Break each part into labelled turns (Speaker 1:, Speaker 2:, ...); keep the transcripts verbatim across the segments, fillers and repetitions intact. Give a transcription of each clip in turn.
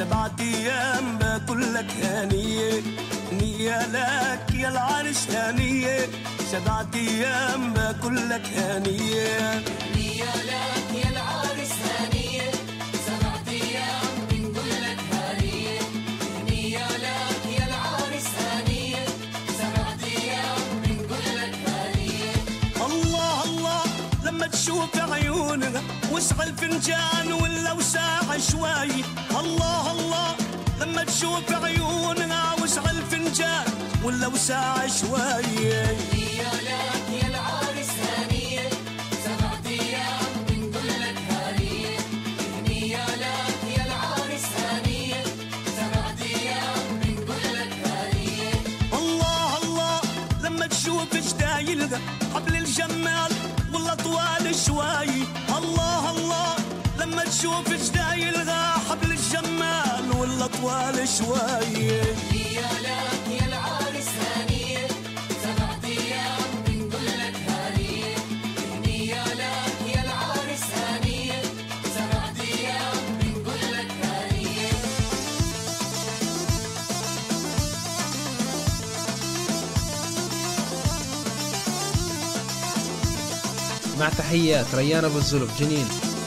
Speaker 1: سبعة ايام باكل لك هنيه، هنيه لك يا العرس هنيه، سبعة ايام باكل لك هنيه،
Speaker 2: هنيه لك يا العرس هنيه، سبعة ايام بنقول لك هنيه، هنيه لك يا العرس هنيه، سبعة ايام بنقول لك هنيه.
Speaker 1: الله الله لما تشوف عيونها وسع الفنجان ولا وساع شوي، الله الله لما تشوف عيونها وسع الفنجان ولا وساع شوي.
Speaker 2: هنيه لك يا العرس هنيه، سبعة ايام بنقول لك هنيه، هنيه لك يا العرس هنيه، سبعة ايام بنقول لك هنيه.
Speaker 1: الله الله لما تشوف جدايلها حبل الجمال ولا طوال شوي، الله الله لما تشوف جدايلها حبل الجمال ولا طوال شوي.
Speaker 2: هنيه لك يا العرس هنيه، سبعة ايام بنقول لك هنيه، هنيه لك يا العرس هنيه، سبعة ايام بنقول لك هنيه.
Speaker 3: مع تحيات ريان ابو الزلف جنين.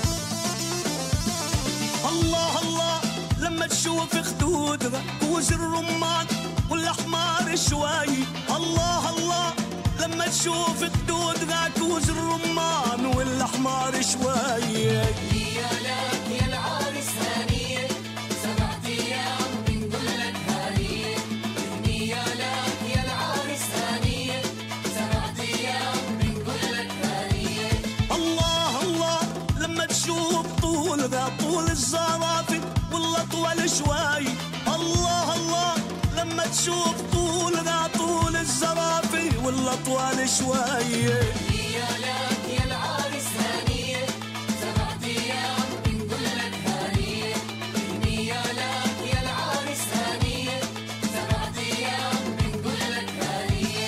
Speaker 1: الله الله لما تشوف خدودها كوز الرمان والاحمر شوي، الله الله لما تشوف خدودها كوز الرمان والاحمر شوي.
Speaker 2: هنيه لك يا العرس هنيه، سبعة ايام بنقول لك هنيه، هنيه لك يا العرس هنيه، سبعة ايام بنقول لك هنيه.
Speaker 1: الله الله لما تشوف طولها طول الزرافة ولا طول شوي، الله الله لما تشوف طولها طول الزرافة ولا طول شوي.
Speaker 2: هنيه لك يا العرس هنيه، سبعة ايام بنقول لك هنيه، هنيه لك يا العرس هنيه، سبعة ايام بنقول لك هنيه.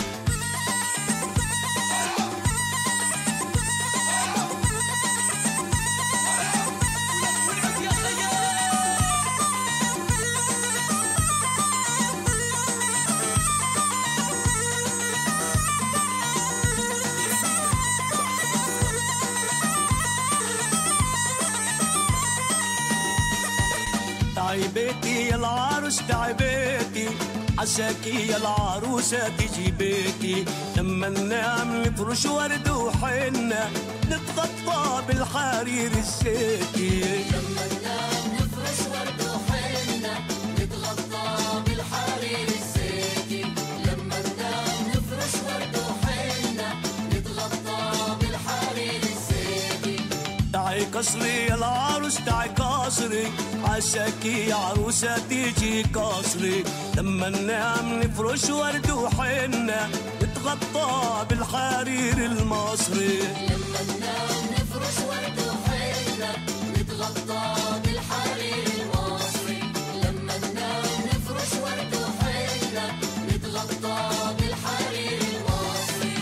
Speaker 1: تعي بيتي يا العروس تعي بيتي، عساكي يا العروسة تجي بيتي، لما ننام نفرش ورد وحنة نتغطى بالحرير الزيتي.
Speaker 2: لما ننام نفرش ورد وحنة نتغطى بالحرير الزيتي، لما ننام نفرش ورد وحنة نتغطى بالحرير الزيتي.
Speaker 1: تعي قصري يا العروس تعي قصري، عساكي يا عروسة تيجي قصري، لما ننام نفرش ورد وحنة نتغطى بالحرير المصري.
Speaker 2: لما ننام نفرش ورد وحنة نتغطى بالحرير المصري، لما ننام نفرش ورد وحنة نتغطى بالحرير المصري.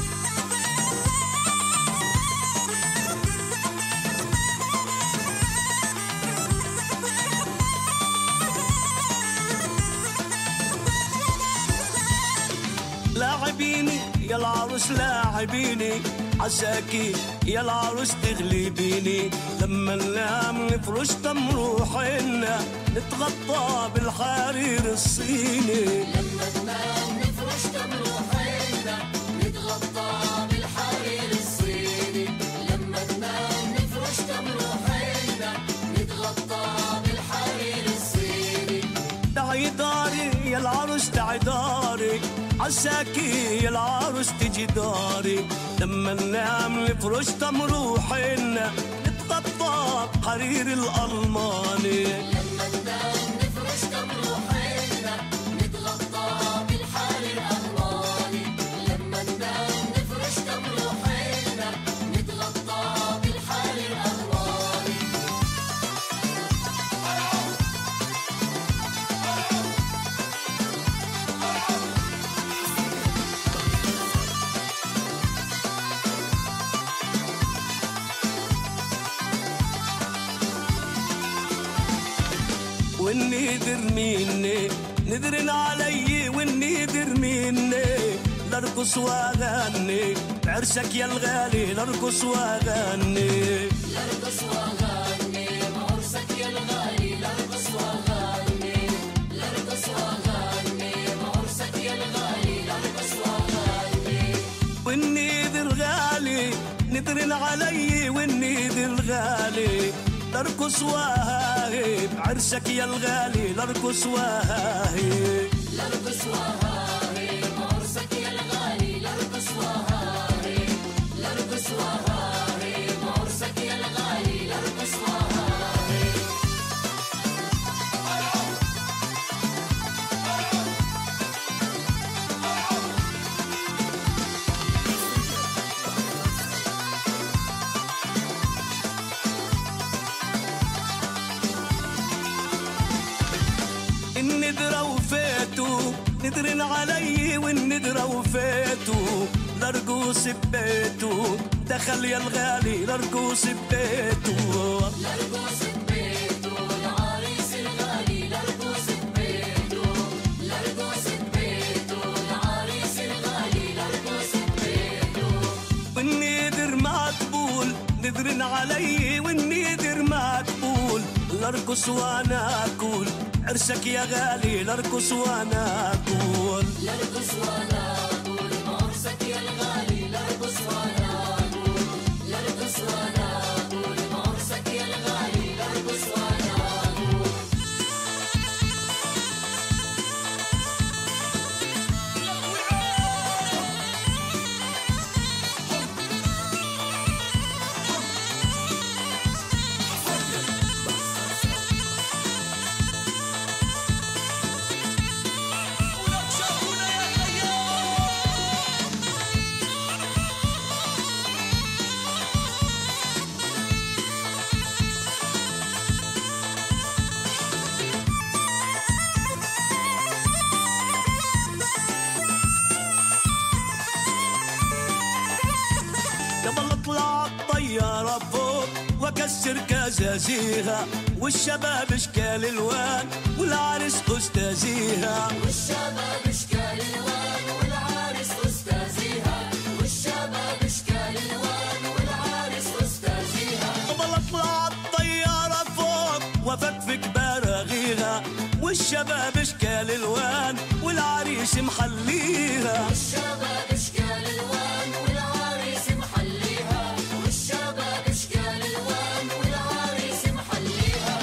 Speaker 1: لاعبيني يا العروس لاعبيني، عساكي يا العروس تغلبيني، لما ننام نفرش تمر وحنة نتغطى بالحرير الصيني.
Speaker 2: لما ننام نفرش تمر وحنة نتغطى بالحرير الصيني، لما ننام نفرش تمر وحنة نتغطى بالحرير الصيني.
Speaker 1: تعي داري يا العروس تعي داري، عساكي يا العروس تجي داري، لما ننام نفرش تمر وحنة نتغطى بحرير الألماني.
Speaker 2: لما ننام نفرش تمر وحنة نتغطى بالحرير الألماني، لما ننام نفرش تمر وحنة نتغطى بالحرير الألماني.
Speaker 1: والنذر مني نذر علي والنذر مني لارقص واغني بعرسك يا الغالي لارقص واغني
Speaker 2: لارقص واغني بعرسك يا الغالي لارقص واغني لارقص واغني بعرسك يا الغالي لارقص واغني
Speaker 1: والنذر غالي نذر علي والنذر غالي لارقص واهي بعرسك يا الغالي لارقص واهي
Speaker 2: لارقص واهي بعرسك يا الغالي لارقص واهي لارقص واهي بعرسك يا الغالي لارقص واهي
Speaker 1: النذرة وفيتو نذر علي والنذرة وفيتو لارقص ببيتو دخل يا الغالي لارقص ببيتو
Speaker 2: لارقص ببيتو العريس الغالي لارقص ببيتو لارقص ببيتو العريس الغالي لارقص ببيتو
Speaker 1: والنذر مقبول نذر علي والنذر مقبول لارقص وانا اكل عرسك يا غالي لارقص وانا اكل
Speaker 2: لارقص وانا اقول بعرسك يا الغالي لارقص وانا اقول لارقص وانا اقول بعرسك يا الغالي لارقص وانا اقول
Speaker 1: قبل اطلع الطيارة فوق واكسر كزازيها والشباب اشكال الوان والعرس استاذيها
Speaker 2: والشباب اشكال الوان والعرس استاذيها والشباب اشكال الوان والعرس استاذيها
Speaker 1: قبل اطلع الطيارة فوق وافكفك براغيها والشباب اشكال الوان والعريس محليها
Speaker 2: والشباب اشكال الوان والعريس محليها والشباب اشكال الوان والعريس محليها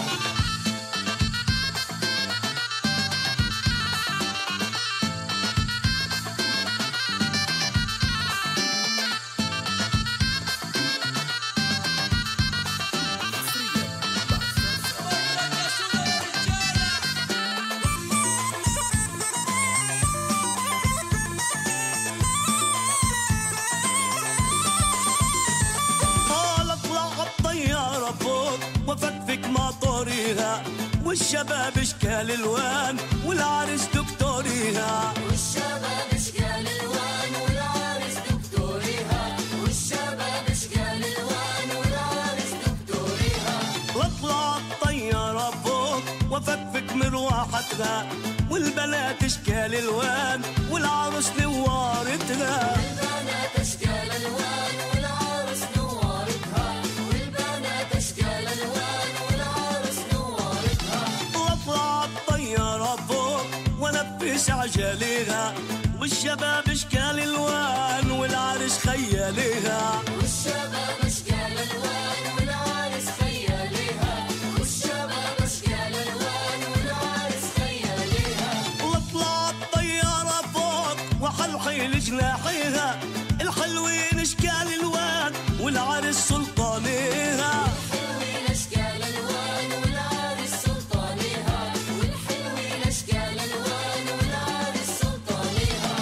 Speaker 1: قال اطلع الطيارة فوق وافكفك مطوريها والشباب اشكال الوان والعرس دكتوريها
Speaker 2: والشباب اشكال الوان والعرس دكتوريها والشباب اشكال الوان والعرس دكتوريها
Speaker 1: واطلع الطيارة فوق وافكفك مروحتها والبنات اشكال الوان والعروس نوارتها
Speaker 2: والبنات اشكال الوان والعرس نوارتها والبنات اشكال الوان والعرس نوارتها
Speaker 1: واطلع الطيارة فوق ونفس عجليها والشباب اشكال الوان والعرس خياليها
Speaker 2: والشباب اشكال الوان والعرس خياليها والشباب اشكال الوان والعرس خياليها
Speaker 1: واطلع الطيارة فوق وحلحل جناحيها الحلوين اشكال الوان والعرس سلطانيها
Speaker 2: الحلوين اشكال الوان والعرس سلطانيها والحلوين اشكال الوان والعرس سلطانيها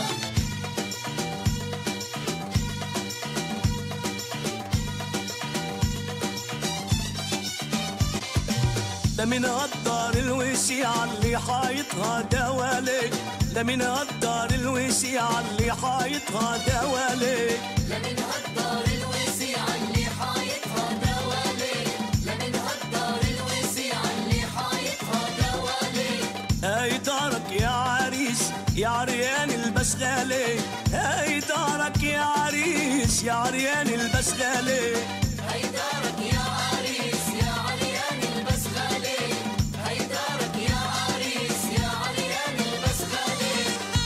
Speaker 1: ده من الدار الوسيعة اللي حايطها دوالي ده من الدار الوسيعة اللي حايطها دوالي
Speaker 2: لا من هالدار الوسيعة اللي حايطها دوالي لا من هالدار الوسيعة اللي حايطها دوالي
Speaker 1: عريس يا عريان البس غالي، هاي دارك يا عريس يا عريان البس غالي.
Speaker 2: هاي دارك يا عريس يا عريان البس غالي، هاي دارك يا عريس يا عريان البس غالي.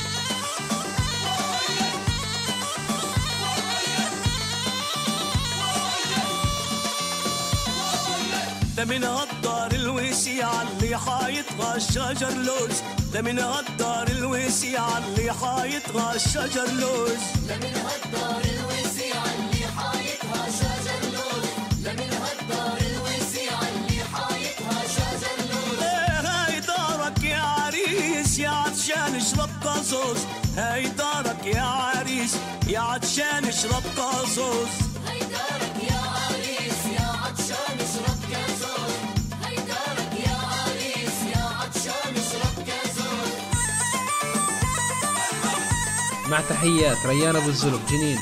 Speaker 1: ده من هالدار الوسيعة اللي حايطها الشجر لوز، ده من هالدار الوسيعة اللي حايطها الشجر لوز.
Speaker 2: لا من هالدار الوسيعة اللي حايطها شجر لوز، لا من هالدار الوسيعة اللي حايطها شجر لوز.
Speaker 1: إيه هاي دارك يا عريس يا عطشان اشرب قصص، هاي دارك يا عريس يا عطشان اشرب قصص.
Speaker 2: هاي دارك يا عريس يا عطشان اشرب كازوز، هاي دارك يا عريس يا عطشان اشرب كازوز.
Speaker 3: مع تحيات ريان أبو الزلف جنين.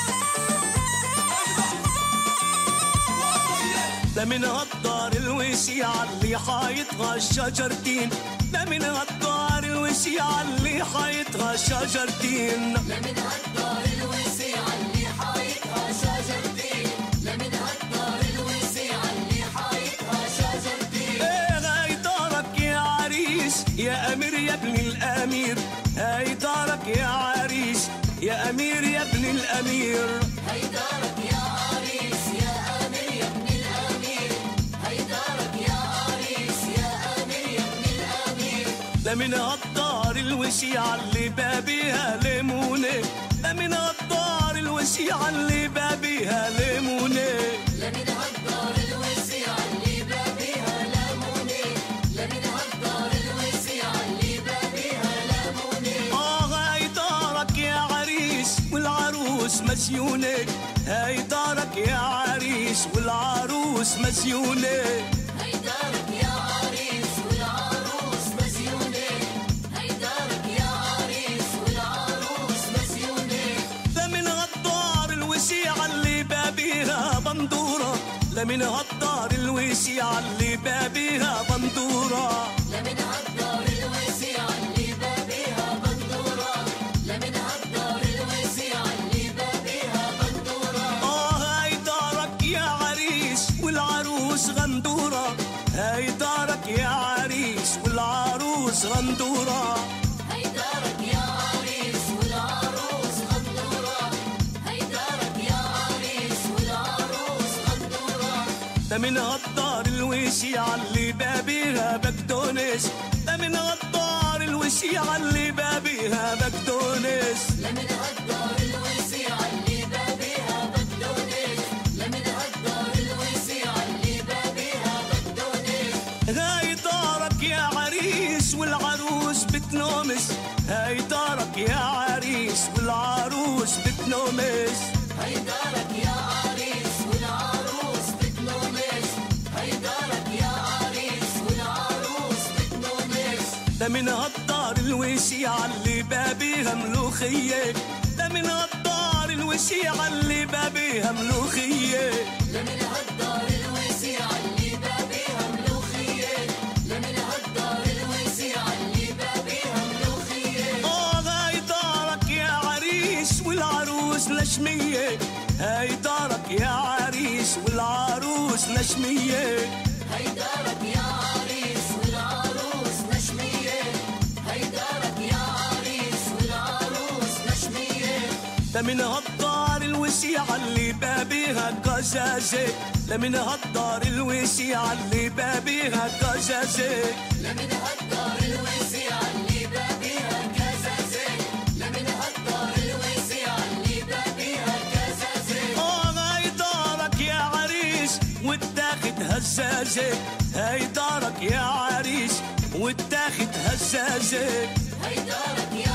Speaker 1: ده من هالدار الوسيعة اللي حايطها الشجرتين، ده من هالدار الوسيعة اللي حايطها الشجرتين.
Speaker 2: لا من هالدار الوسيعة اللي حايطها شجرتين، لا من هالدار الوسيعة اللي حايطها شجرتين.
Speaker 1: ايه هاي دارك يا عريس يا امير يا ابن الامير، هاي دارك يا عريس يا امير يا ابن الامير.
Speaker 2: هاي دارك يا عريس يا امير يا ابن الامير، هاي دارك يا عريس يا امير يا ابن الامير.
Speaker 1: ده من هالدار الوسيعة اللي بابيها ليمونة، ده من هالدار الوسيعة اللي بابيها ليمونة.
Speaker 2: لا من هالدار الوسيعة اللي بابيها ليمونة، لا من هالدار الوسيعة اللي بابيها ليمونة.
Speaker 1: آه هاي دارك يا عريس والعروس مسيونة، هاي دارك يا عريس والعروس مسيونة.
Speaker 2: هاي دارك يا عريس والعروس مزيونة، هاي دارك يا عريس والعروس مزيونة.
Speaker 1: ده من هالدار الوسيعة اللي بابيها بندورة، ده من هالدار الوسيعة اللي بابيها بندورة.
Speaker 2: لا من هالدار الوسيعة اللي بابيها بندورة، لا من هالدار الوسيعة اللي بابيها بندورة.
Speaker 1: آه هاي دارك يا عريس والعروس غندورة، هاي دارك يا عريس والعروس غندورة.
Speaker 2: هاي دارك يا عريس والعروس غندورة، هاي دارك يا عريس والعروس غندورة.
Speaker 1: ده من هالدار الوسيعة اللي بابيها بقدونس، ده من هالدار الوسيعة اللي بابيها بقدونس.
Speaker 2: لا من هالدار الوسيعة اللي بابيها بقدونس، لا من هالدار الوسيعة اللي بابيها بقدونس.
Speaker 1: هاي دارك يا عريس والعروس بتنومس، هاي دارك يا عريس والعروس بتنومس.
Speaker 2: هاي دارك يا عريس والعروس بتنومس، هاي دارك يا عريس والعروس بتنومس.
Speaker 1: ده من هالدار الوسيعة اللي بابيها ملوخية، ده من هالدار الوسيعة اللي بابيها ملوخية.
Speaker 2: لا من هالدار الوسيعة اللي بابيها ملوخية، لا من هالدار الوسيعة اللي بابيها ملوخية.
Speaker 1: آه هاي دارك يا عريس والعروس نشمية، هاي دارك يا عريس والعروس نشمية.
Speaker 2: هاي دارك يا عريس والعروس نشمية، هاي دارك يا عريس والعروس نشمية.
Speaker 1: ده من هالدار الوسيعة اللي بابيها قزازة، ده من هالدار الوسيعة اللي بابيها قزازة.
Speaker 2: لا من هالدار الوسيعة اللي بابيها كزازة، لا من هالدار الوسيعة اللي بابيها كزازة.
Speaker 1: آه هاي دارك يا عريس واتاخد هزازة، هاي دارك يا عريس واتاخد هزازة.
Speaker 2: هاي دارك يا